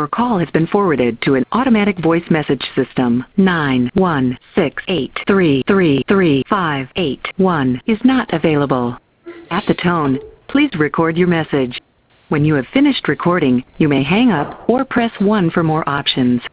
Your call has been forwarded to an automatic voice message system. 91683333581 is not available. At the tone, please record your message. When you have finished recording, you may hang up or press 1 for more options.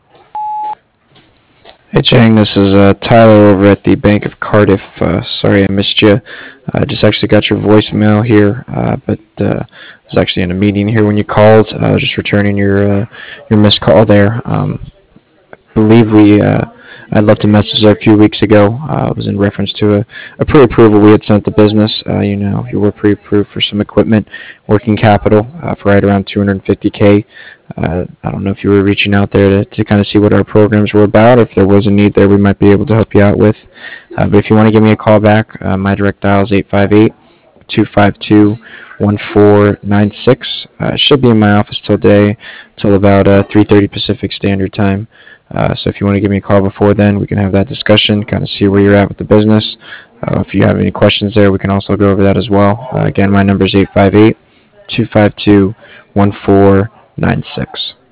Hey Chang, this is Tyler over at the Bank of Cardiff. Sorry I missed you. I just actually got your voicemail here, but I was actually in a meeting here when you called. Just returning your missed call there. Believe I left a message there a few weeks ago. It was in reference to a pre-approval we had sent the business. You were pre-approved for some equipment, working capital for right around 250K. I don't know if you were reaching out there to kind of see what our programs were about, or if there was a need there we might be able to help you out with. But if you want to give me a call back, my direct dial is 858-252-1496. It should be in my office till about 3:30 Pacific Standard Time. So if you want to give me a call before then, we can have that discussion, kind of see where you're at with the business. If you have any questions there, we can also go over that as well. Again, my number is 858-252-1496.